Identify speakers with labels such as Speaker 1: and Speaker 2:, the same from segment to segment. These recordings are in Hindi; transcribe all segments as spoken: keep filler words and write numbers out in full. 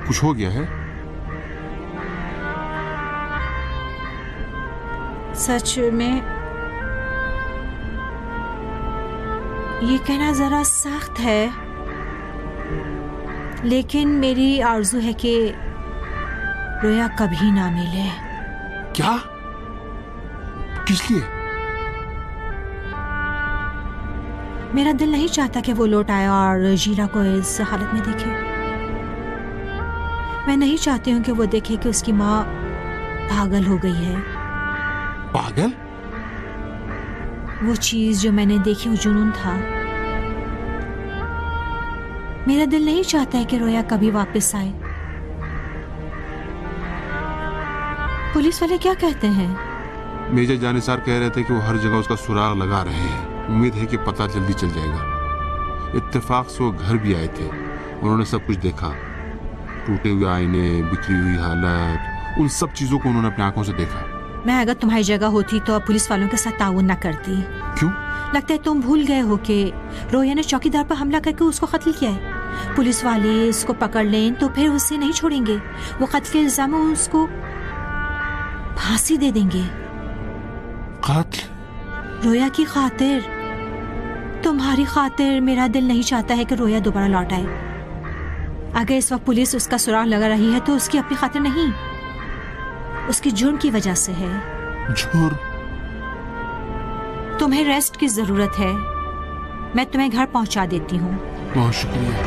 Speaker 1: कुछ हो गया है?
Speaker 2: सच में ये कहना जरा सख्त है, लेकिन मेरी आरज़ू है कि रोया कभी ना मिले।
Speaker 1: क्या? किस लिए?
Speaker 2: मेरा दिल नहीं चाहता कि वो लौट आए और जीरा को इस हालत में देखे। मैं नहीं चाहती हूँ कि वो देखे कि उसकी माँ पागल हो गई है।
Speaker 1: पागल?
Speaker 2: वो चीज जो मैंने देखी वो जुनून था। मेरा दिल नहीं चाहता है कि रोया कभी वापस आए। पुलिस वाले क्या कहते हैं?
Speaker 1: मेजर जानिसार कह रहे थे कि वो हर जगह उसका सुराग लगा रहे हैं। उम्मीद है कि पता जल्दी चल जाएगा। इत्तेफाक से वो घर भी आए थे, उन्होंने सब कुछ देखा। टूटे हुए आईने, बिखरी हुई हालत, उन सब चीजों को उन्होंने अपनी आंखों से देखा।
Speaker 2: मैं अगर तुम्हारी जगह होती तो अब पुलिस वालों के साथ ताउन न करती।
Speaker 1: क्यों?
Speaker 2: लगता है तुम भूल गए हो कि रोया ने चौकीदार पर हमला करके उसको कत्ल किया है। पुलिस वाले इसको पकड़ लें तो फिर उसे नहीं छोड़ेंगे। वो कत्ल के इल्जाम में उसको फांसी दे देंगे।
Speaker 1: कत्ल?
Speaker 2: रोया की खातिर, तुम्हारी खातिर मेरा दिल नहीं चाहता है कि रोया दोबारा लौट आए। अगर इस वक्त पुलिस उसका सुराग लगा रही है तो उसकी अपनी खातिर नहीं, उसकी जुर्म की वजह से है।
Speaker 1: जुर्म?
Speaker 2: तुम्हें रेस्ट की जरूरत है। मैं तुम्हें घर पहुंचा देती हूँ।
Speaker 1: बहुत शुक्रिया।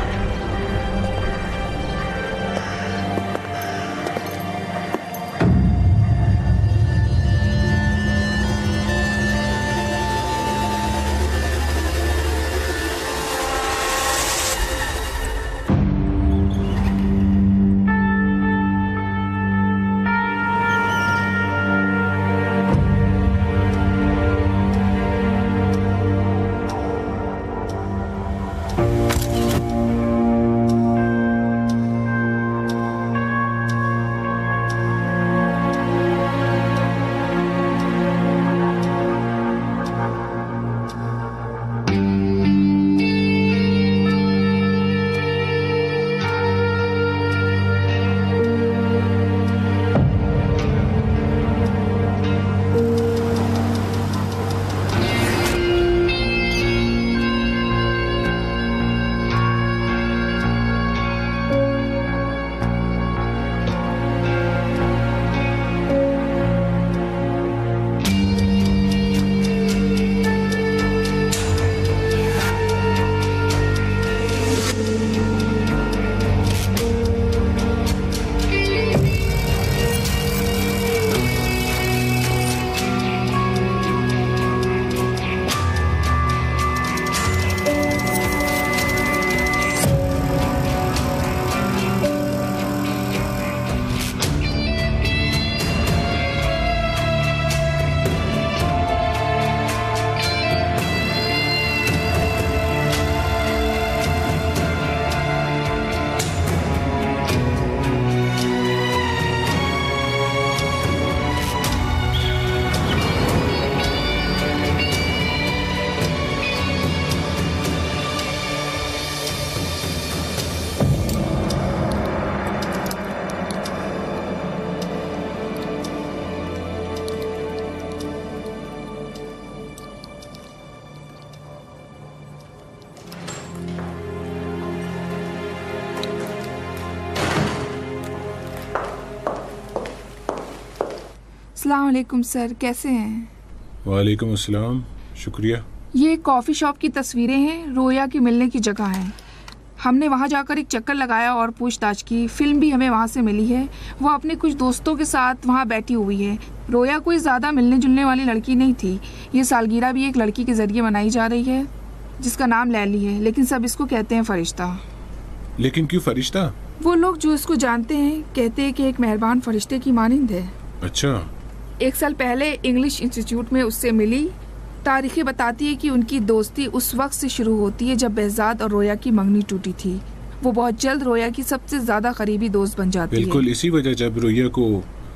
Speaker 3: अस्सलाम वालेकुम सर, कैसे हैं?
Speaker 4: वालेकुम अस्सलाम, शुक्रिया।
Speaker 3: ये कॉफ़ी शॉप की तस्वीरें हैं, रोया की मिलने की जगह है। हमने वहाँ जाकर एक चक्कर लगाया और पूछताछ की। फिल्म भी हमें वहाँ से मिली है। वो अपने कुछ दोस्तों के साथ वहाँ बैठी हुई है। रोया कोई ज़्यादा मिलने जुलने वाली लड़की नहीं थी। ये सालगिरह भी एक लड़की के ज़रिए मनाई जा रही है जिसका नाम लैली है, लेकिन सब इसको कहते हैं फरिश्ता।
Speaker 4: लेकिन क्यों फरिश्ता?
Speaker 3: वो लोग जो इसको जानते हैं कहते हैं कि एक मेहरबान फरिश्ते की मानिंद है।
Speaker 4: अच्छा।
Speaker 3: एक साल पहले इंग्लिश इंस्टीट्यूट में उससे मिली। तारीखें बताती है कि उनकी दोस्ती उस वक्त से शुरू होती है जब behzad और रोया की मंगनी टूटी थी। वो बहुत जल्द रोया की सबसे ज्यादा करीबी दोस्त बन जाती है।
Speaker 4: बिल्कुल इसी वजह जब रोया को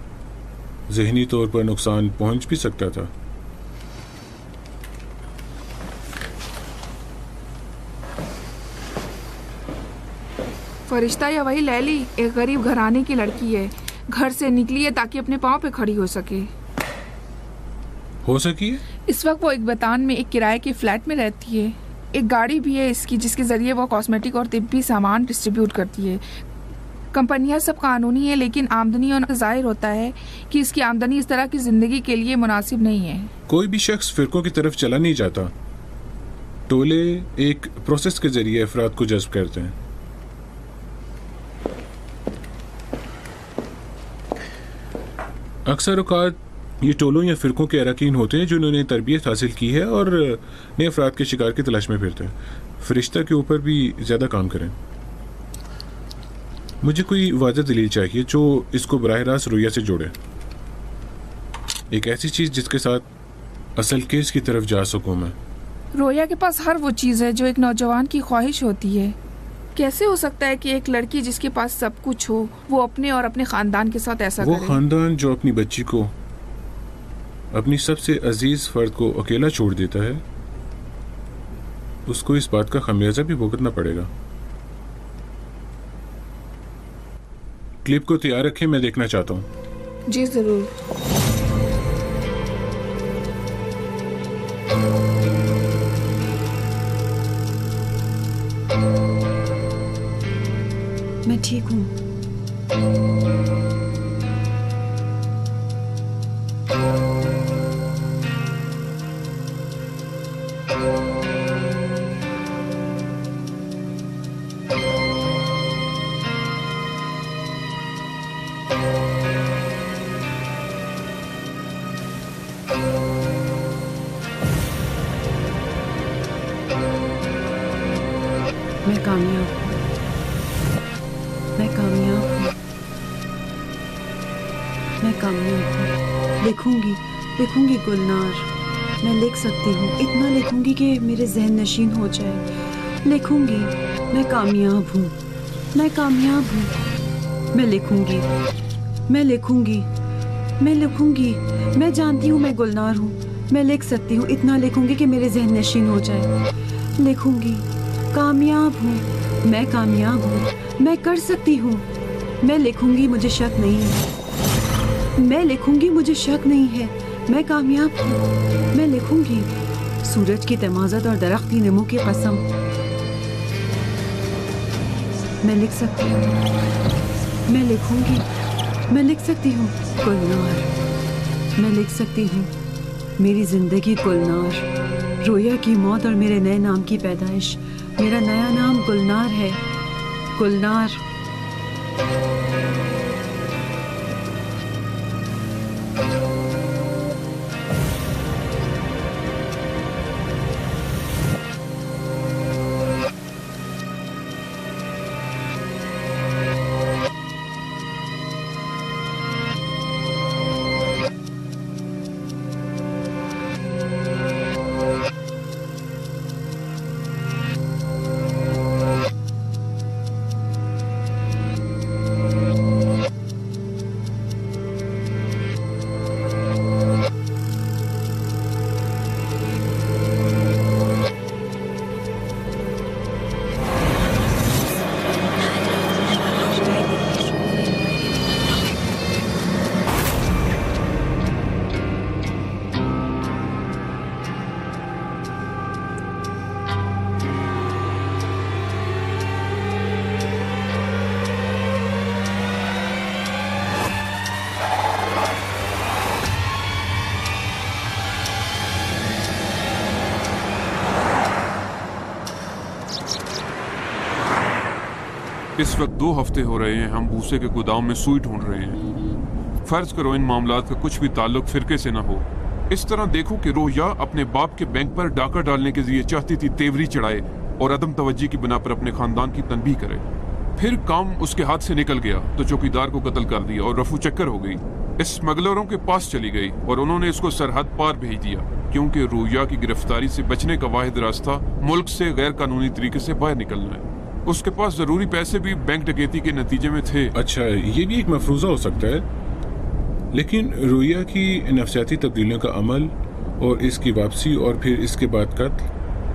Speaker 4: ज़हनी तौर पर नुकसान पहुंच भी सकता था।
Speaker 3: फरिश्ता या वही लैली एक गरीब घराने की लड़की है, घर से निकली है ताकि अपने पाँव पे खड़ी हो सके।
Speaker 4: हो सकी है?
Speaker 3: इस वक्त वो एक बतान में एक किराए के फ्लैट में रहती है। एक गाड़ी भी है इसकी जिसके जरिए वो कॉस्मेटिक और तिब्बी सामान डिस्ट्रीब्यूट करती है। कंपनियां सब कानूनी है, लेकिन आमदनी और जाहिर होता है कि इसकी आमदनी इस तरह की जिंदगी के लिए मुनासिब नहीं है।
Speaker 4: कोई भी शख्स फिरकों की तरफ चला नहीं जाता। टोले एक प्रोसेस के जरिए अफराद को जज्ब करते हैं। अक्सर औकात ये टोलों या फिरकों के अरकान होते हैं जिन्होंने तरबियत हासिल की है और नए अफराद के शिकार की तलाश में फिरते हैं। फरिश्ता के ऊपर भी ज़्यादा काम करें। मुझे कोई वाज़ह दलील चाहिए जो इसको बराह रास्त रोया से जोड़े, एक ऐसी चीज़ जिसके साथ असल केस की तरफ जा सकूँ मैं।
Speaker 3: रोया के पास हर वो चीज़ है जो एक नौजवान की ख्वाहिश होती है। कैसे हो सकता है कि एक लड़की जिसके पास सब कुछ हो वो अपने और अपने खानदान के साथ ऐसा
Speaker 4: वो
Speaker 3: करे?
Speaker 4: खानदान जो अपनी बच्ची को, अपनी सबसे अजीज फर्द को अकेला छोड़ देता है, उसको इस बात का खमियाजा भी भुगतना पड़ेगा। क्लिप को तैयार रखें, मैं देखना चाहता हूँ।
Speaker 3: जी जरूर।
Speaker 2: मैं ठीक हूँ। मैं कामयाब हूँ। मैं कामयाब हूँ। मैं कामयाब हूँ। लिखूंगी लिखूंगी गुलनार, मैं लिख सकती हूँ। इतना लिखूंगी कि मेरे जहन नशीन हो जाए। लिखूंगी, मैं कामयाब हूँ। मैं कामयाब हूँ। मैं लिखूंगी मैं लिखूंगी मैं लिखूंगी मैं जानती हूँ मैं गुलनार हूँ। मैं लिख सकती हूँ। इतना लिखूंगी कि मेरे जहन नशीन हो जाए। लिखूंगी, कामयाब हूँ। मैं कामयाब हूँ। मैं कर सकती हूँ। मैं लिखूंगी, मुझे शक नहीं है। मैं लिखूंगी, मुझे शक नहीं है। मैं कामयाब हूँ। मैं लिखूंगी, सूरज की तमाज़त और दरख्त की नमो की कसम। मैं लिख सकती हूँ। मैं लिखूंगी, मैं लिख सकती हूँ। गुलनार, मैं लिख सकती हूँ। मेरी जिंदगी गुलनार, रोया की मौत और मेरे नए नाम की पैदाइश। मेरा नया नाम गुलनार है। गुलनार।
Speaker 1: इस वक्त दो हफ्ते हो रहे हैं हम भूसे के गोदाम में सुई ढूंढ रहे हैं। फर्ज करो इन मामलात का कुछ भी ताल्लुक फिरके से ना हो। इस तरह देखो कि रोहिया अपने बाप के बैंक पर डाका डालने के जरिए चाहती थी तेवरी चढ़ाए और अदम तवज्जी की बिना पर अपने खानदान की तनबीह करे। फिर काम उसके हाथ से निकल गया तो चौकीदार को कत्ल कर दिया और रफू चक्कर हो गई। स्मगलरों के पास चली गई और उन्होंने इसको सरहद पार भेज दिया, क्योंकि रोहिया की गिरफ्तारी से बचने का वाहिद रास्ता मुल्क से गैर कानूनी तरीके से बाहर निकलना है। उसके पास जरूरी पैसे भी बैंक डकैती के नतीजे में थे।
Speaker 4: अच्छा, ये भी एक मफरूजा हो सकता है, लेकिन रोहिया की नफसियाती तब्दीलियों का अमल और इसकी वापसी और फिर इसके बाद कत्ल,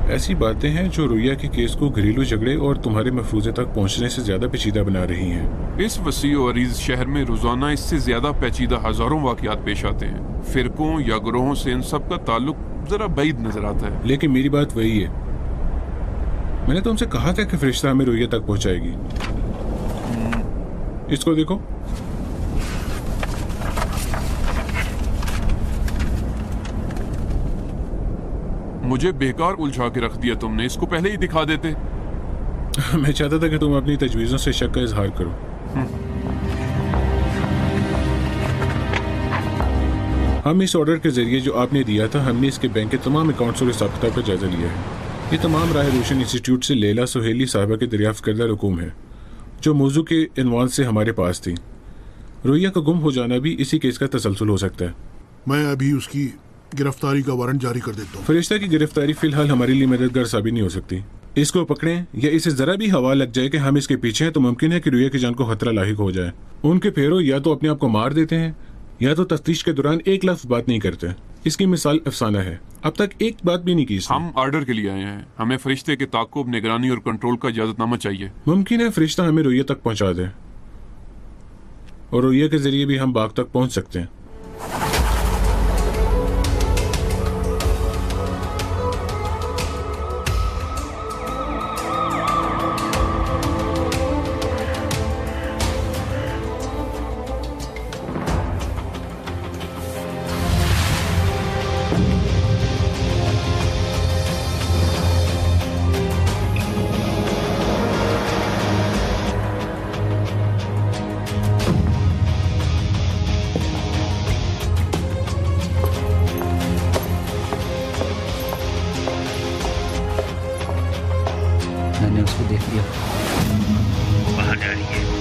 Speaker 4: ऐसी बातें हैं जो रोया के केस को घरेलू झगड़े और तुम्हारे महफूजे तक पहुंचने से ज्यादा पेचीदा बना रही हैं।
Speaker 1: इस वसी और अरीज शहर में रोजाना इससे ज्यादा पेचीदा हजारों वाकयात पेश आते हैं। फिरकों या ग्रोहों से इन सब का ताल्लुक जरा बैद नजर आता है।
Speaker 4: लेकिन मेरी बात वही है, मैंने तुमसे कहा था कि फरिश्ता हमें रोया तक पहुंचाएगी। इसको देखो,
Speaker 1: मुझे बेकार उलझा के रख दिया तुमने, इसको पहले ही दिखा देते।
Speaker 4: मैं चाहता था कि तुम अपनी तजवीज़ों से शक का इजहार करो। हम इस ऑर्डर के जरिए जो आपने दिया था, हमने इसके बैंक के तमाम अकाउंट्स और हिसाब किताब का जायजा लिया है। ये तमाम राह रोशन इंस्टीट्यूट से लैला सुहेली साहिबा के दरियाफ्त करदा रकूम है जो मौजू के इनवान से हमारे पास थी। रोया का गुम हो जाना भी इसी केस का तसलसल हो सकता है।
Speaker 5: मैं अभी उसकी गिरफ्तारी का वारंट जारी कर देता हूँ।
Speaker 4: फरिश्ता की गिरफ्तारी फिलहाल हमारे लिए मददगार साबित नहीं हो सकती। इसको पकड़ें या इसे जरा भी हवा लग जाए कि हम इसके पीछे हैं तो मुमकिन है कि रोया की जान को खतरा लाहिक हो जाए। उनके फेरो या तो अपने आप को मार देते हैं या तो तफ्तीश के दौरान एक लफ्ज बात नहीं करते। इसकी मिसाल अफसाना है, अब तक एक बात भी नहीं की इसने।
Speaker 1: हम ऑर्डर के लिए आए हैं, हमें फरिश्ते के ताकुब, निगरानी और कंट्रोल का इजाजतनामा चाहिए।
Speaker 4: मुमकिन है फरिश्ता हमें रोया तक पहुंचा दे और रोया के जरिए भी हम बाग तक पहुंच सकते हैं।
Speaker 6: मैंने उसको देख लिया,
Speaker 7: बाहर जा रही है।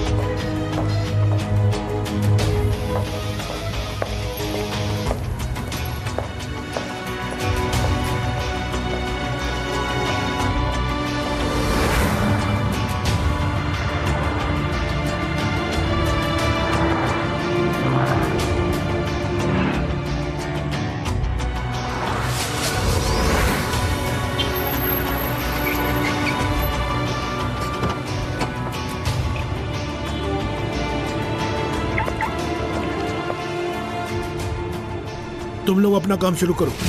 Speaker 5: तुम लोग अपना काम शुरू करो।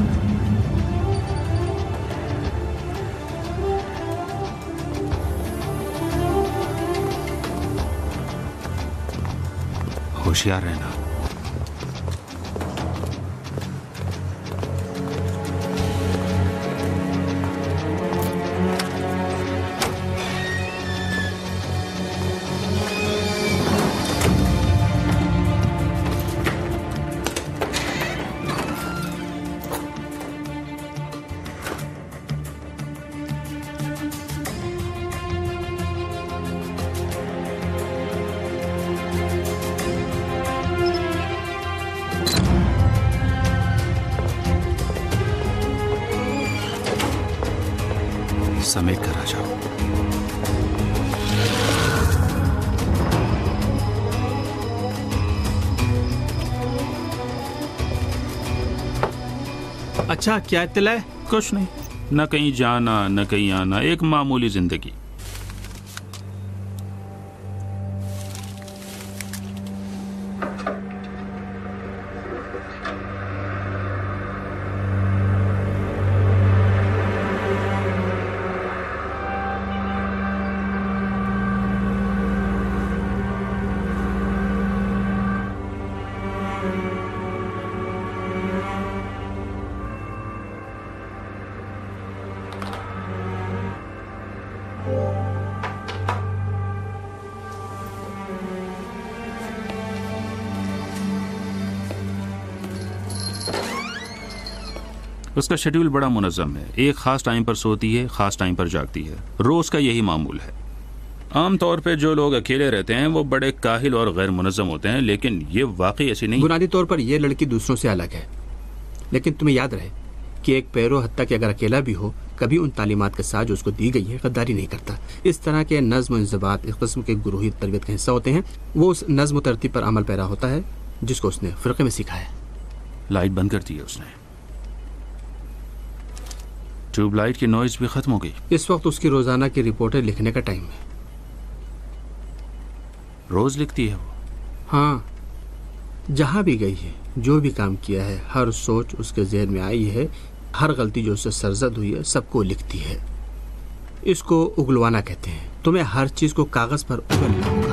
Speaker 6: होशियार रहना। समेट कर आ जाओ।
Speaker 7: अच्छा, क्या इत्तला है?
Speaker 8: कुछ नहीं, न कहीं जाना न कहीं आना, एक मामूली जिंदगी। उसका शेड्यूल बड़ा मुनज़्ज़म है। एक ख़ास टाइम पर सोती है, ख़ास टाइम पर जागती है। रोज़ का यही मामूल है। आम तौर पे जो लोग अकेले रहते हैं वो बड़े काहिल और गैर मुनज़्ज़म होते हैं, लेकिन ये वाकई ऐसी नहीं।
Speaker 6: बुनियादी तौर पर यह लड़की दूसरों से अलग है, लेकिन तुम्हें याद रहे कि एक पैरो हत्ता कि अगर अकेला भी हो, कभी उन तालीमात के साथ जो उसको दी गई है गद्दारी नहीं करता। इस तरह के नज़्म इंज़बात एक किस्म के गुरूही तरबियत का हिस्सा होते हैं। वो उस नज़्म तरतीब पर अमल पैरा होता है जिसको उसने फ़िरक़े में सीखा है।
Speaker 8: लाइट बंद कर दी है उसने। ट्यूबलाइट की नॉइज भी खत्म हो गई।
Speaker 6: इस वक्त उसकी रोजाना की रिपोर्टें लिखने का टाइम है।
Speaker 8: रोज लिखती है वो?
Speaker 6: हाँ, जहां भी गई है, जो भी काम किया है, हर सोच उसके जहन में आई है, हर गलती जो उससे सरजद हुई है, सबको लिखती है। इसको उगलवाना कहते हैं। तो मैं हर चीज को कागज पर उगल लाऊंगा।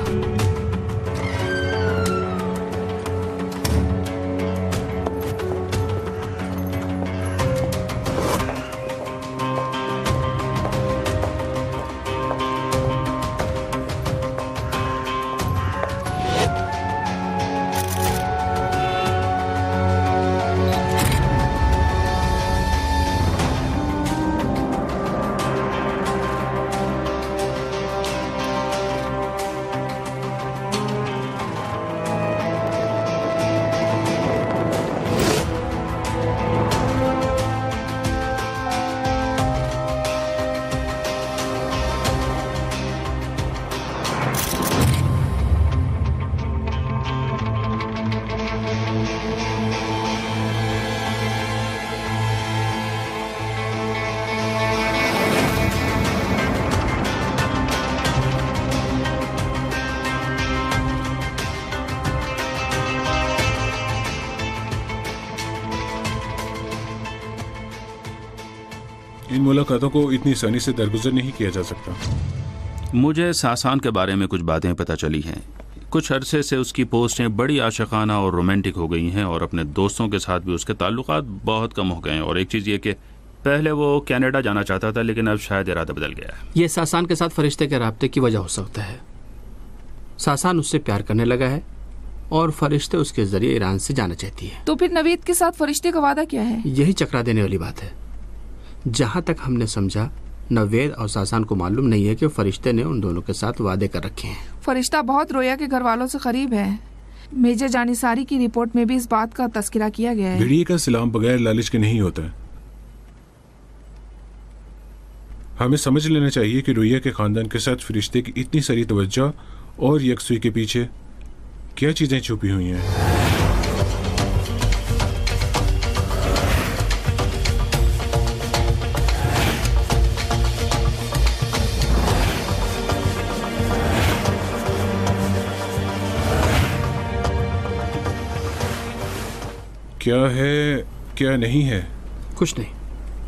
Speaker 4: इन मुलाकातों को इतनी आसानी से दरगुजर नहीं किया जा सकता।
Speaker 8: मुझे सासान के बारे में कुछ बातें पता चली हैं। कुछ अरसे से उसकी पोस्टें बड़ी आशिकाना और रोमांटिक हो गई हैं और अपने दोस्तों के साथ भी उसके ताल्लुकात बहुत कम हो गए हैं। और एक चीज़ ये कि पहले वो कनाडा जाना चाहता था, लेकिन अब शायद इरादा बदल गया है।
Speaker 6: ये सासान के साथ फरिश्ते के राब्ते की वजह हो सकता है। सासान उससे प्यार करने लगा है और फरिश्ते उसके जरिए ईरान से जाना चाहती है।
Speaker 3: तो फिर नवीद के साथ फरिश्ते का वादा क्या है?
Speaker 6: यही चकरा देने वाली बात है। जहां तक हमने समझा, नवेद और सासान को मालूम नहीं है कि फरिश्ते ने उन दोनों के साथ वादे कर रखे हैं।
Speaker 3: फरिश्ता बहुत रोया के घर वालों से करीब है। मेजर जानिसारी की रिपोर्ट में भी इस बात का तस्करा किया गया है।
Speaker 4: भेड़िए का सलाम बगैर लालच के नहीं होता है। हमें समझ लेना चाहिए कि रोया के खानदान के साथ फरिश्ते की इतनी सारी तवज्जो और यकसुई के पीछे क्या चीजें छुपी हुई हैं। क्या है, क्या नहीं है?
Speaker 6: कुछ नहीं।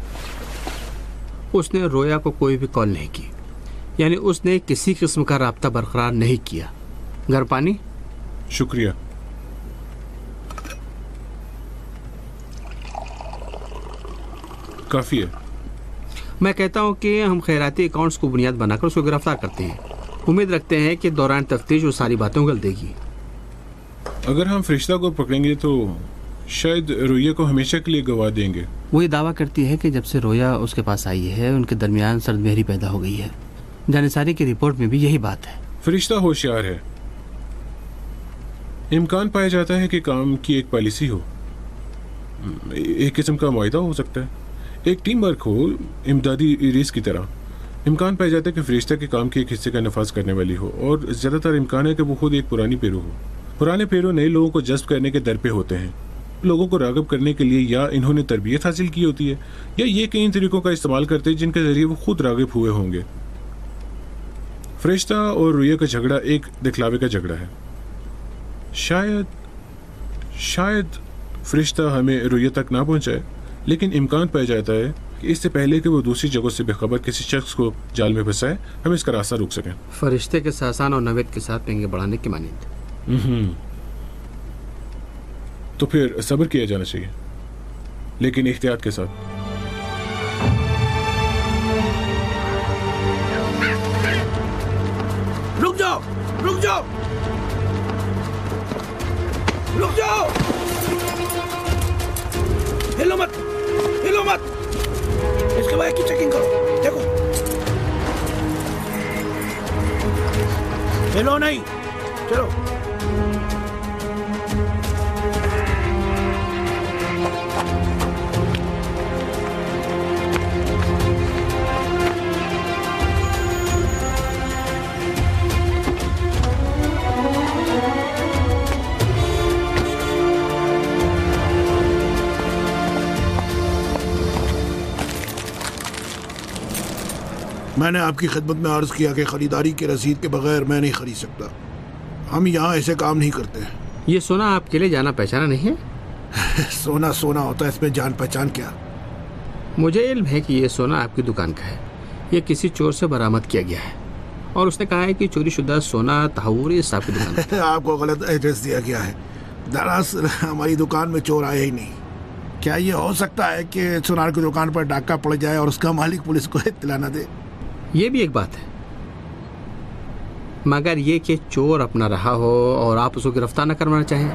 Speaker 6: उसने रोया को कोई भी कॉल नहीं की, यानी उसने किसी किस्म का राब्ता बरकरार नहीं किया। घर पानी?
Speaker 4: शुक्रिया। काफी है।
Speaker 6: मैं कहता हूं कि हम खैराती अकाउंट्स को बुनियाद बनाकर उसको गिरफ्तार करते हैं। उम्मीद रखते हैं कि दौरान तफ्तीश वो सारी बातें उगल देगी।
Speaker 4: अगर हम फरिश्ता को पकड़ेंगे तो शायद रोया को हमेशा के लिए गवा देंगे।
Speaker 6: वो ये दावा करती है कि जब से रोया उसके पास आई है, उनके दरमियान सर्दमेहरी पैदा हो गई है। जानिसारी की रिपोर्ट में भी यही बात है।
Speaker 4: फरिश्ता होशियार है। इम्कान पाया जाता है कि काम की एक पॉलिसी हो, एक किस्म का मुआहदा हो सकता है, एक टीम वर्क हो, इमदादी रेस की तरह। इम्कान पाया जाता है कि फरिश्ता के काम के एक हिस्से का नफाज करने वाली हो, और ज़्यादातर इम्कान है कि वो खुद एक पुरानी पेरू हो। पुराने पेरू नए लोगों को जज्ब करने के दर पे होते हैं, लोगों को रागब करने के लिए, या इन्होंने तरबियत हासिल की होती है, या ये कई तरीकों का इस्तेमाल करते हैं जिनके जरिए वो खुद रागब हुए होंगे। फरिश्ता और रोया का झगड़ा एक दिखलावे का झगड़ा है। शायद शायद फरिश्ता हमें रोया तक ना पहुंचाए, लेकिन इम्कान पाया जाता है कि इससे पहले कि वो दूसरी जगहों से बेखबर किसी शख्स को जाल में फंसाए, हम इसका रास्ता रोक सकें।
Speaker 6: फरिश्ते के सासान और नवेद के साथ पेंगे बढ़ाने की मानिंद।
Speaker 4: तो फिर सब्र किया जाना चाहिए, लेकिन एहतियात के साथ।
Speaker 9: रुक जाओ, रुक जाओ, रुक जाओ, हिलो मत, हिलो मत। इसके बाद की चेकिंग करो, देखो, हिलो नहीं, चलो।
Speaker 5: मैंने आपकी खिदमत में अर्ज किया कि खरीदारी की रसीद के बगैर मैं नहीं खरीद सकता। हम यहाँ ऐसे काम नहीं करते हैं।
Speaker 6: ये सोना आपके लिए जाना पहचाना नहीं है?
Speaker 5: सोना सोना होता है, इसमें जान पहचान क्या?
Speaker 6: मुझे इल्म है कि ये सोना आपकी दुकान का है। ये किसी चोर से बरामद किया गया है और उसने कहा है कि चोरी शुदा सोना तहूरी साहब की दुकान है।
Speaker 5: आपको गलत एड्रेस दिया गया है। दरअसल हमारी दुकान में चोर आया ही नहीं। क्या ये हो सकता है कि सुनार की दुकान पर डाका पड़ जाए और उसका मालिक पुलिस को इत्तला न दे?
Speaker 6: ये भी एक बात है, मगर ये कि चोर अपना रहा हो और आप उसको गिरफ्तार न करवाना चाहें।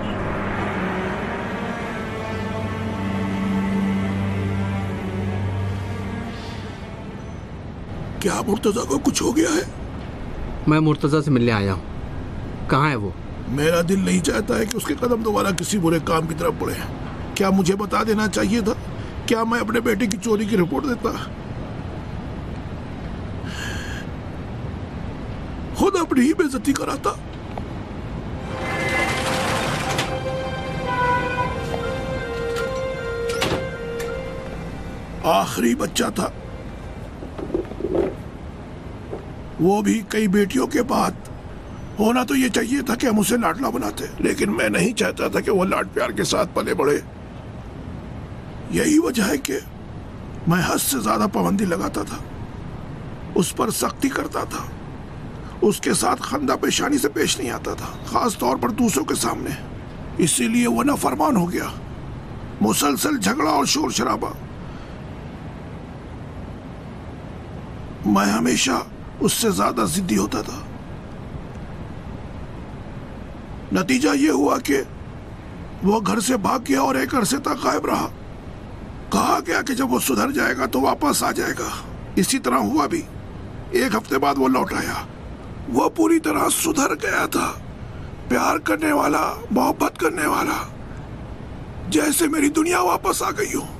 Speaker 5: क्या मुर्तजा को कुछ हो गया है?
Speaker 6: मैं मुर्तजा से मिलने आया हूँ। कहाँ है वो?
Speaker 5: मेरा दिल नहीं चाहता है कि उसके कदम दोबारा किसी बुरे काम की तरफ बढ़े। क्या मुझे बता देना चाहिए था? क्या मैं अपने बेटे की चोरी की रिपोर्ट देता? खुद अपनी ही बेइज्जती कराता। आखिरी बच्चा था, वो भी कई बेटियों के बाद। होना तो ये चाहिए था कि हम उसे लाडला बनाते, लेकिन मैं नहीं चाहता था कि वो लाड प्यार के साथ पले बढ़े। यही वजह है कि मैं हद से ज्यादा पाबंदी लगाता था, उस पर सख्ती करता था, उसके साथ खंदा पेशानी से पेश नहीं आता था, खास तौर पर दूसरों के सामने। इसीलिए वो नाफरमान हो गया। मुसलसल झगड़ा और शोर शराबा। मैं हमेशा उससे ज्यादा जिद्दी होता था। नतीजा ये हुआ कि वो घर से भाग गया और एक अरसे तक गायब रहा। कहा गया कि जब वो सुधर जाएगा तो वापस आ जाएगा। इसी तरह हुआ भी। एक हफ्ते बाद वो लौट आया। वो पूरी तरह सुधर गया था, प्यार करने वाला, मोहब्बत करने वाला, जैसे मेरी दुनिया वापस आ गई हो।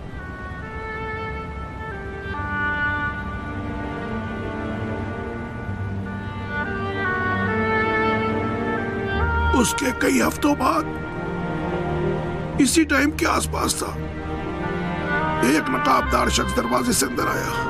Speaker 5: उसके कई हफ्तों बाद इसी टाइम के आसपास था, एक नकाबदार शख्स दरवाजे से अंदर आया।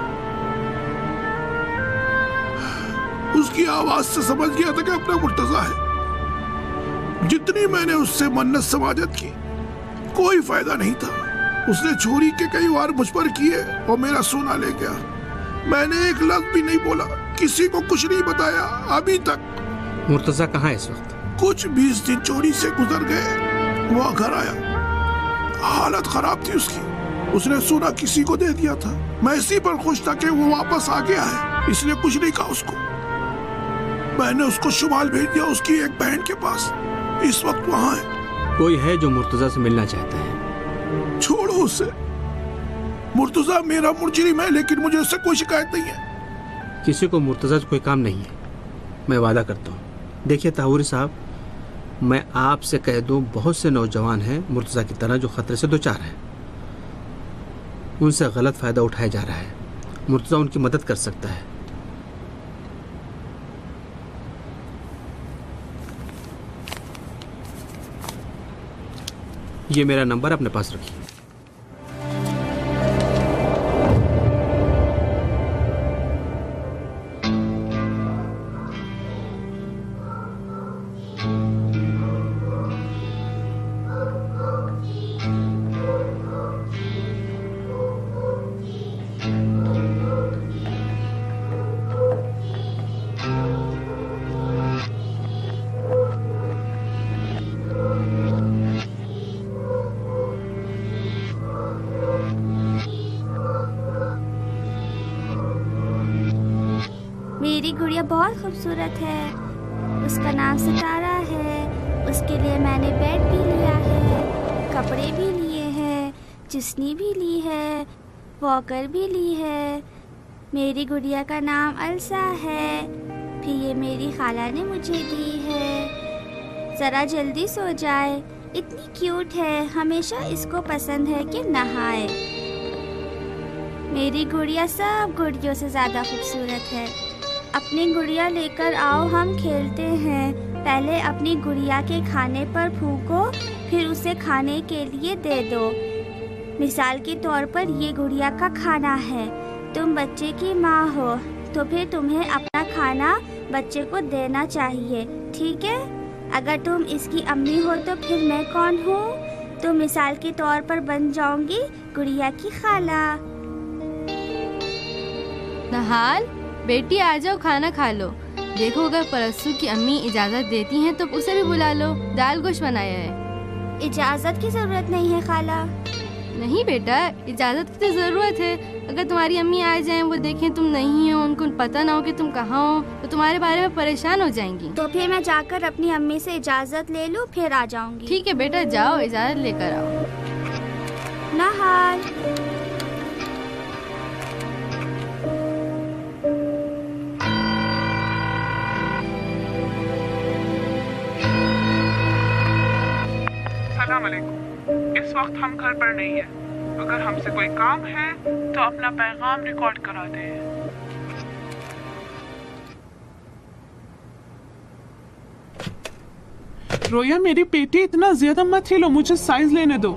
Speaker 5: उसकी आवाज से समझ गया था कि अपना मुर्तजा है। जितनी मैंने उससे मन्नत समाजत की, कोई फायदा नहीं था। उसने चोरी के कई वार मुझ पर किए और मेरा सोना ले गया। मैंने एक लफ्ज भी नहीं बोला, किसी को कुछ नहीं बताया अभी तक।
Speaker 6: मुर्तजा कहाँ है इस वक्त?
Speaker 5: कुछ बीस दिन चोरी से गुजर गए, वो घर आया। हालत खराब थी उसकी। उसने सोना किसी को दे दिया था। मैं इसी पर खुश था कि वो वापस आ गया है, इसलिए कुछ नहीं कहा उसको। मैंने उसको शुमाल भेज दिया उसकी एक बहन के पास। इस वक्त वहाँ है।
Speaker 6: कोई है जो मुर्तजा से मिलना चाहता है?
Speaker 5: छोड़ो उसे। मुर्तजा मेरा मुजरिम है, लेकिन मुझे उससे कोई शिकायत नहीं है।
Speaker 6: किसी को मुर्तजा से कोई काम नहीं है, मैं वादा करता हूँ। देखिए ताहूरी साहब, मैं आपसे कह दूं, बहुत से नौजवान हैं मुर्तजा की तरह जो खतरे से दो चार हैं। उनसे गलत फायदा उठाया जा रहा है। मुर्तजा उनकी मदद कर सकता है। ये मेरा नंबर अपने पास रखिए।
Speaker 10: मेरी गुड़िया बहुत खूबसूरत है। उसका नाम सितारा है। उसके लिए मैंने बेड भी लिया है, कपड़े भी लिए हैं, चुसनी भी ली है, वॉकर भी ली है। मेरी गुड़िया का नाम अलसा है। फिर ये मेरी खाला ने मुझे दी है। ज़रा जल्दी सो जाए, इतनी क्यूट है। हमेशा इसको पसंद है कि नहाए। मेरी गुड़िया सब गुड़ियों से ज़्यादा खूबसूरत है। अपनी गुड़िया लेकर आओ, हम खेलते हैं। पहले अपनी गुड़िया के खाने पर फूंको, फिर उसे खाने के लिए दे दो। मिसाल के तौर पर ये गुड़िया का खाना है। तुम बच्चे की माँ हो, तो फिर तुम्हें अपना खाना बच्चे को देना चाहिए, ठीक है? अगर तुम इसकी अम्मी हो तो फिर मैं कौन हूँ? तो मिसाल के तौर पर बन जाऊंगी गुड़िया की खाला।
Speaker 11: नहाल, बेटी आ जाओ, खाना खा लो। देखो अगर परसू की अम्मी इजाजत देती हैं तो उसे भी बुला लो, दाल गोश्त बनाया है।
Speaker 10: इजाजत की जरूरत नहीं है खाला।
Speaker 11: नहीं बेटा, इजाजत की तो जरूरत है। अगर तुम्हारी अम्मी आ जाएं, वो देखें तुम नहीं हो, उनको पता ना हो कि तुम कहाँ हो, तो तुम्हारे बारे में परेशान हो जाएंगी।
Speaker 10: तो फिर मैं जाकर अपनी अम्मी से इजाजत ले लूं, फिर आ जाऊंगी।
Speaker 11: ठीक है बेटा, जाओ इजाजत लेकर आओ।
Speaker 10: नहाल।
Speaker 12: सलाम अलैकुम। इस वक्त हम घर पर नहीं है। अगर हमसे कोई काम है तो अपना पैगाम रिकॉर्ड करा दें। रोया मेरी बेटी, इतना ज्यादा मत हिलो, मुझे साइज लेने दो।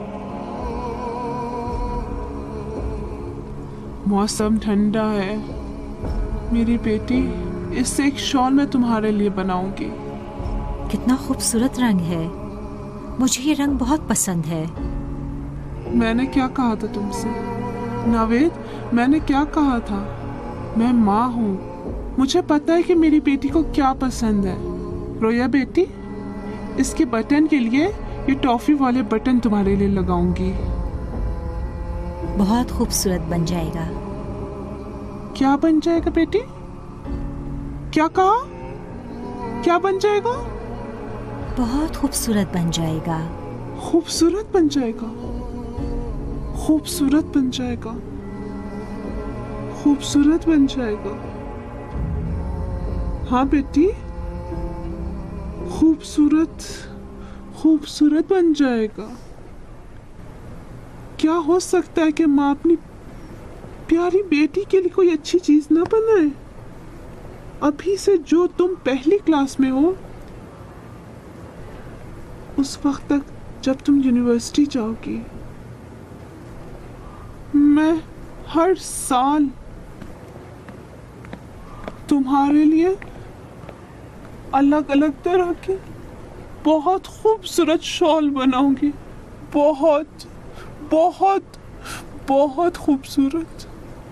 Speaker 12: मौसम ठंडा है मेरी बेटी, इससे एक शॉल मैं तुम्हारे लिए बनाऊंगी।
Speaker 2: कितना खूबसूरत रंग है, मुझे ये रंग बहुत पसंद है।
Speaker 12: मैंने क्या कहा था तुमसे नावेद? मैंने क्या कहा था? मैं माँ हूँ, मुझे पता है कि मेरी बेटी को क्या पसंद है। रोया बेटी, इसके बटन के लिए ये टॉफी वाले बटन तुम्हारे लिए लगाऊंगी।
Speaker 2: बहुत खूबसूरत बन जाएगा।
Speaker 12: क्या बन जाएगा बेटी? क्या कहा? क्या बन जाएगा?
Speaker 2: बहुत खूबसूरत बन जाएगा।
Speaker 12: खूबसूरत बन जाएगा, खूबसूरत बन जाएगा, खूबसूरत बन जाएगा। हाँ बेटी, खूबसूरत खूबसूरत बन जाएगा। क्या हो सकता है कि माँ अपनी प्यारी बेटी के लिए कोई अच्छी चीज ना बनाए? अभी से जो तुम पहली क्लास में हो, उस वक्त तक जब तुम यूनिवर्सिटी जाओगी, मैं हर साल तुम्हारे लिए अलग अलग तरह के बहुत खूबसूरत शॉल बनाऊंगी। बहुत बहुत बहुत खूबसूरत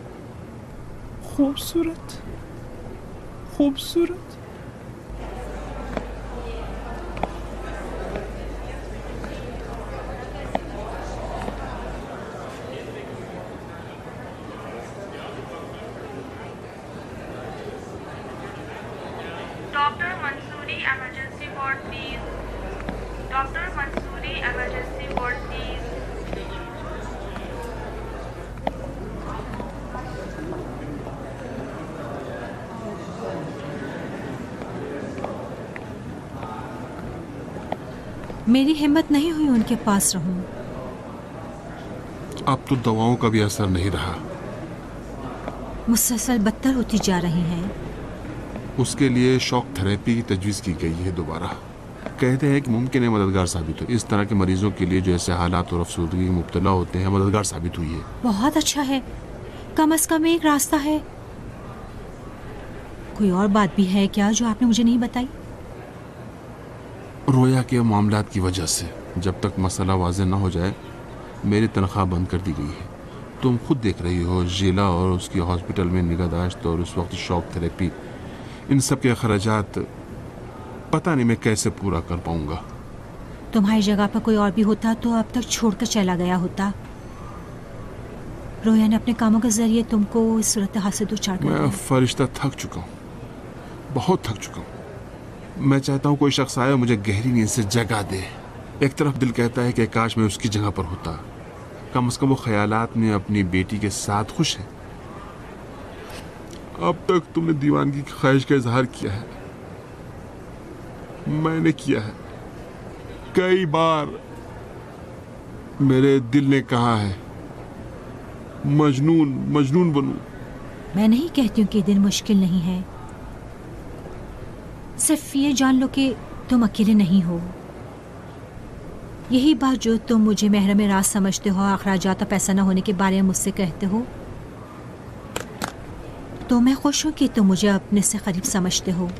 Speaker 12: खूबसूरत खूबसूरत।
Speaker 13: Doctor Mansoori emergency ward please. Doctor Mansoori emergency ward please.
Speaker 2: मेरी हिम्मत नहीं हुई उनके पास रहूं।
Speaker 1: अब तो दवाओं का भी असर नहीं रहा,
Speaker 2: मुसलसल बदतर होती जा रही हैं।
Speaker 1: उसके लिए शॉक थेरेपी की तजवीज़ की गई है दोबारा। कहते हैं कि मुमकिन है मददगार साबित हो। इस तरह के मरीजों के लिए जो ऐसे हालात और अफसरदगी में मुब्तला होते हैं, मददगार साबित हुई है।
Speaker 2: बहुत अच्छा है, कम से कम एक रास्ता है। कोई और बात भी है क्या जो आपने मुझे नहीं बताई?
Speaker 1: रोया के मामलात की वजह से जब तक मसला वाज़ेह न हो जाए, मेरी तनख्वाह बंद कर दी गई है। तुम खुद देख रही हो, जिला और उसकी हॉस्पिटल में निगहदाश्त और उस वक्त शॉक थेरेपी, इन सब के अखराजात पता नहीं मैं कैसे पूरा कर पाऊंगा।
Speaker 2: तुम्हारी जगह पर कोई और भी होता तो अब तक छोड़कर चला गया होता। रोया ने अपने कामों के जरिए तुमको इस सूरत हाल से दो चार कर
Speaker 1: मैं फरिश्ता थक चुका हूँ, बहुत थक चुका हूँ। मैं चाहता हूँ कोई शख्स आए और मुझे गहरी नींद से जगा दे। एक तरफ दिल कहता है कि काश मैं उसकी जगह पर होता, कम से कम वो ख्यालात में अपनी बेटी के साथ खुश है। अब तक तुमने दीवानगी की ख्वाहिश का इजहार किया है, मैंने किया है कई बार। मेरे दिल ने कहा है मजनून मजनून बनूं।
Speaker 2: मैं नहीं कहती हूँ कि दिन मुश्किल नहीं है, सिर्फ ये जान लो कि तुम अकेले नहीं हो। यही बात जो तुम मुझे महरम राज समझते हो, अखराजात और पैसा न होने के बारे में मुझसे कहते हो, तो मैं खुश हूँ कि तुम मुझे अपने से करीब समझते हो।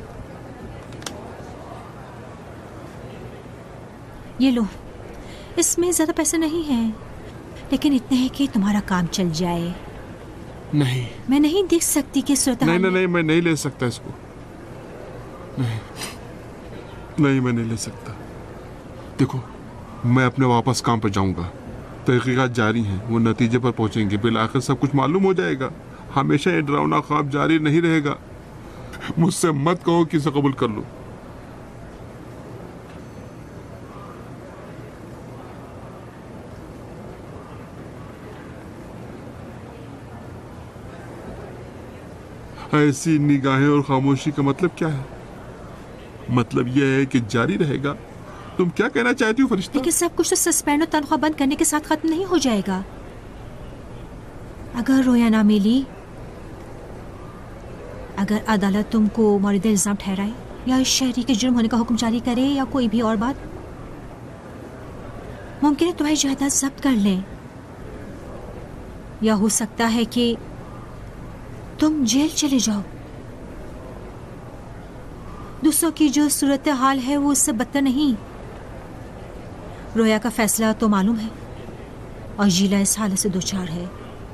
Speaker 2: ये लो, इसमें ज़्यादा पैसे नहीं हैं, लेकिन इतने हैं कि तुम्हारा काम चल जाए।
Speaker 1: नहीं,
Speaker 2: मैं नहीं देख सकती कि सूरत
Speaker 1: नहीं नहीं नहीं, मैं नहीं ले सकता इसको। नहीं नहीं, मैं नहीं ले सकता। देखो, मैं अपने वापस काम पर जाऊंगा। तहकीकात जारी हैं, वो नतीजे पर पहुंचेंगे, बिल आखिर सब कुछ मालूम हो जाएगा। हमेशा ये डरावना ख्वाब जारी नहीं रहेगा। मुझसे मत कहो कि इसे कबूल कर लो। ऐसी निगाहें और खामोशी का मतलब क्या है? मतलब यह है कि जारी रहेगा। तुम क्या कहना चाहती हो फरिश्ता?
Speaker 2: लेकिन सब कुछ तो सस्पेंड और तनख्वाह बंद करने के साथ खत्म नहीं हो जाएगा। अगर रोया ना मिली, अगर अदालत तुमको मौरिद इल्जाम ठहराए या इस शहरी के जुर्म होने का हुक्म जारी करे या कोई भी और बात, मुमकिन है तुम्हारी जायदाद जब्त कर लें, या हो सकता है कि तुम जेल चले जाओ। दूसरों की जो सूरत हाल है वो उससे बदतर नहीं। रोया का फैसला तो मालूम है और जीला इस हालत से दो चार है।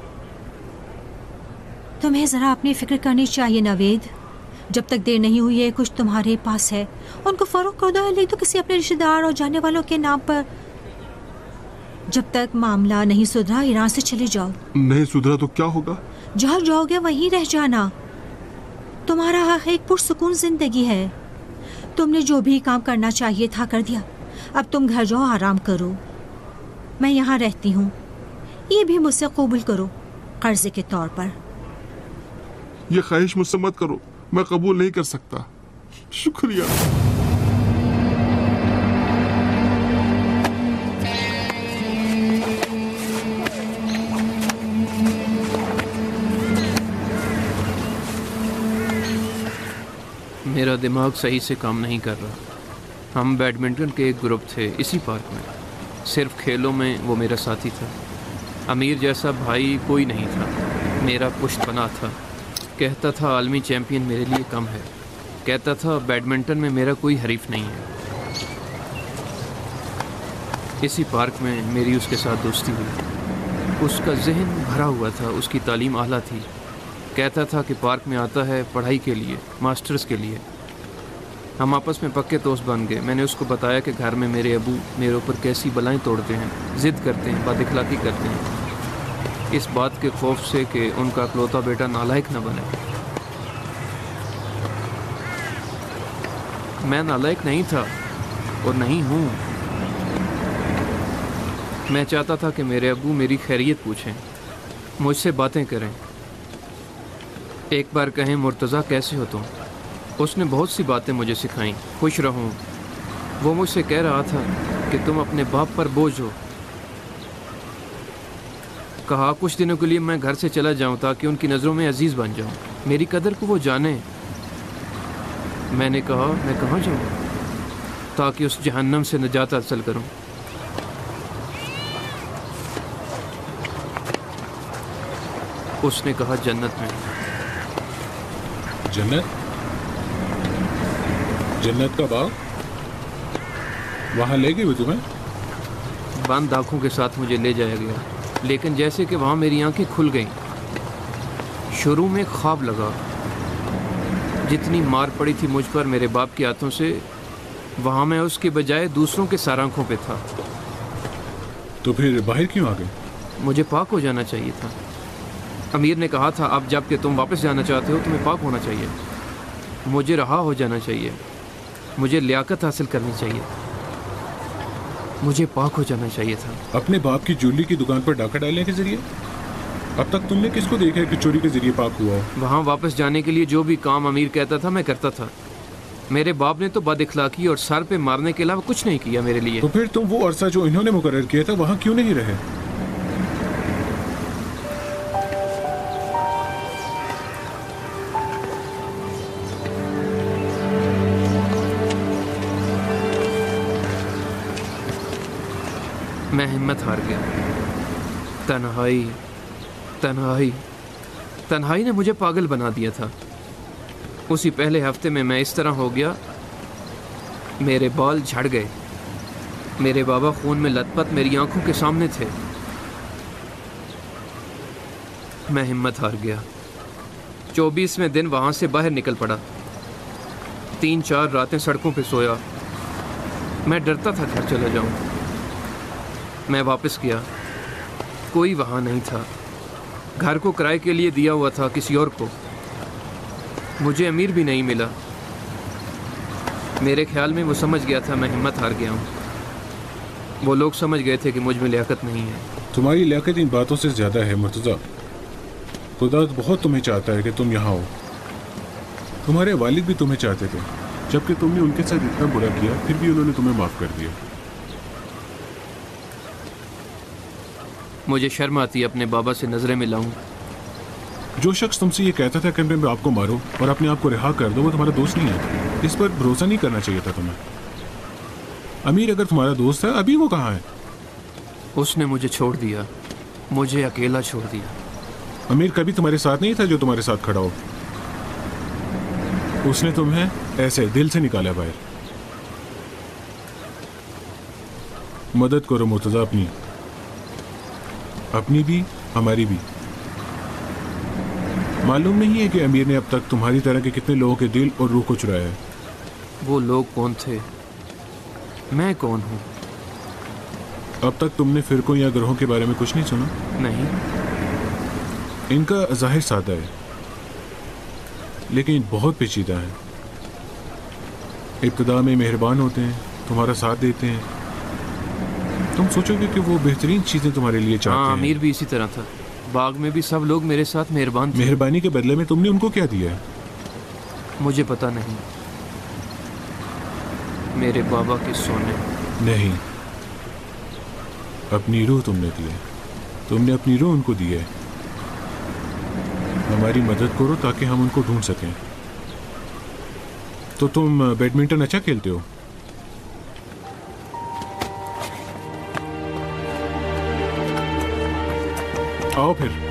Speaker 2: तुम्हें जरा अपनी फिक्र करनी चाहिए नवेद। जब तक देर नहीं हुई है, कुछ तुम्हारे पास है, उनको फरोख्त कर दो, लिख दो किसी अपने रिश्तेदार और जानने वालों के नाम पर। जब तक मामला नहीं सुधरा, ईरान से चले जाओ।
Speaker 1: नहीं सुधरा तो क्या होगा?
Speaker 2: जहाँ जाओगे वहीं रह जाना। तुम्हारा हक एक पुरसुकून जिंदगी है। तुमने जो भी काम करना चाहिए था कर दिया। अब तुम घर जाओ, आराम करो। मैं यहाँ रहती हूँ, ये भी मुझसे कबूल करो कर्जे के तौर पर।
Speaker 1: ये ख्वाहिश मुझसे मत करो, मैं कबूल नहीं कर सकता। शुक्रिया।
Speaker 14: मेरा दिमाग सही से काम नहीं कर रहा। हम बैडमिंटन के एक ग्रुप थे इसी पार्क में। सिर्फ खेलों में वो मेरा साथी था। अमीर जैसा भाई कोई नहीं था। मेरा पुश्तपना था। कहता था आलमी चैंपियन मेरे लिए कम है। कहता था बैडमिंटन में मेरा कोई हरीफ नहीं है। इसी पार्क में मेरी उसके साथ दोस्ती हुई। उसका जहन भरा हुआ था, उसकी तालीम आला थी। कहता था कि पार्क में आता है पढ़ाई के लिए, मास्टर्स के लिए। हम आपस में पक्के दोस्त बन गए। मैंने उसको बताया कि घर में मेरे अबू मेरे ऊपर कैसी बलाएं तोड़ते हैं, ज़िद करते हैं, बदअखलाकी करते हैं, इस बात के खौफ से कि उनका इकलौता बेटा नालायक न बने। मैं नालायक नहीं था और नहीं हूँ। मैं चाहता था कि मेरे अबू मेरी खैरियत पूछें, मुझसे बातें करें। एक बार कहें, मुर्तज़ा कैसे हो तुम? उसने बहुत सी बातें मुझे सिखाईं। खुश रहूं। वो मुझसे कह रहा था कि तुम अपने बाप पर बोझ हो। कहा कुछ दिनों के लिए मैं घर से चला जाऊं ताकि उनकी नज़रों में अजीज़ बन जाऊं, मेरी कदर को वो जाने। मैंने कहा मैं कहाँ जाऊं ताकि उस जहन्नम से निजात हासिल करूं। उसने कहा जन्नत में।
Speaker 4: जन्नत? जन्नत का बाग? वहाँ ले गए वो तुम्हें?
Speaker 14: बंद आँखों के साथ मुझे ले जाया गया, लेकिन जैसे कि वहाँ मेरी आंखें खुल गईं। शुरू में ख्वाब लगा। जितनी मार पड़ी थी मुझ पर मेरे बाप के हाथों से, वहाँ मैं उसके बजाय दूसरों के सरांखों पे था।
Speaker 4: तो फिर बाहर क्यों आ गए?
Speaker 14: मुझे पाक हो जाना चाहिए था। अमीर ने कहा था अब जब कि तुम वापस जाना चाहते हो तुम्हें पाक होना चाहिए। मुझे रहा हो जाना चाहिए। मुझे लियाकत हासिल करनी चाहिए। मुझे पाक हो जाना चाहिए था।
Speaker 4: अपने बाप की ज्वेलरी की दुकान पर डाका डालने के जरिए? अब तक तुमने किसको देखा है कि चोरी के जरिए पाक हुआ हो?
Speaker 14: वहाँ वापस जाने के लिए जो भी काम अमीर कहता था मैं करता था। मेरे बाप ने तो बदअखलाकी और सर पे मारने के अलावा कुछ नहीं किया मेरे लिए।
Speaker 4: तो फिर तुम वो अरसा जो इन्होंने मुकर्रर किया था वहाँ क्यों नहीं रहे?
Speaker 14: मैं हिम्मत हार गया। तन्हाई तन्हाई तन्हाई ने मुझे पागल बना दिया था। उसी पहले हफ्ते में मैं इस तरह हो गया, मेरे बाल झड़ गए, मेरे बाबा खून में लथपथ मेरी आंखों के सामने थे। मैं हिम्मत हार गया। चौबीसवें दिन वहाँ से बाहर निकल पड़ा। तीन चार रातें सड़कों पे सोया। मैं डरता था घर चला जाऊं। मैं वापस गया, कोई वहाँ नहीं था। घर को किराए के लिए दिया हुआ था किसी और को। मुझे अमीर भी नहीं मिला। मेरे ख्याल में वो समझ गया था मैं हिम्मत हार गया हूँ। वो लोग समझ गए थे कि मुझ में लियाकत नहीं है।
Speaker 4: तुम्हारी लियाकत इन बातों से ज़्यादा है मुर्तज़ा। खुदा बहुत तुम्हें चाहता है कि तुम यहाँ हो। तुम्हारे वालिद भी तुम्हें चाहते थे, जबकि तुमने उनके साथ इतना बुरा किया, फिर भी उन्होंने तुम्हें माफ़ कर दिया।
Speaker 14: मुझे शर्म आती है अपने बाबा से नजरें मिलाऊं।
Speaker 4: जो शख्स तुमसे ये कहता था कैमरे में आपको मारो और अपने आप को रिहा कर दो, वो तुम्हारा दोस्त नहीं है। इस पर भरोसा नहीं करना चाहिए था तुम्हें। अमीर अगर तुम्हारा दोस्त है, अभी वो कहाँ है?
Speaker 14: उसने मुझे छोड़ दिया, मुझे अकेला छोड़ दिया।
Speaker 4: अमीर कभी तुम्हारे साथ नहीं था जो तुम्हारे साथ खड़ा हो। उसने तुम्हें ऐसे दिल से निकाला बाहर। मदद करो मुर्तज़ा, अपनी अपनी भी हमारी भी। मालूम नहीं है कि अमीर ने अब तक तुम्हारी तरह के कितने लोगों के दिल और रूह को चुराया है।
Speaker 14: वो लोग कौन थे? मैं कौन हूँ?
Speaker 4: अब तक तुमने फिरकों या ग्रोहों के बारे में कुछ नहीं सुना?
Speaker 14: नहीं।
Speaker 4: इनका ज़ाहिर सादा है, लेकिन बहुत पेचीदा है। इब्तिदा में मेहरबान होते हैं, तुम्हारा साथ देते हैं। तुम सोचोगे कि वो बेहतरीन चीज़ें तुम्हारे लिए चाहते हैं।
Speaker 14: हाँ, अमीर भी इसी तरह था। बाग में भी सब लोग मेरे साथ मेहरबान थे।
Speaker 4: मेहरबानी के बदले में तुमने उनको क्या दिया है?
Speaker 14: मुझे पता नहीं। मेरे बाबा के सोने
Speaker 4: नहीं, अपनी रूह तुमने दी है। तुमने अपनी रूह उनको दी है। हमारी मदद करो ताकि हम उनको ढूंढ सकें। तो तुम बैडमिंटन अच्छा खेलते हो? आओ फिर।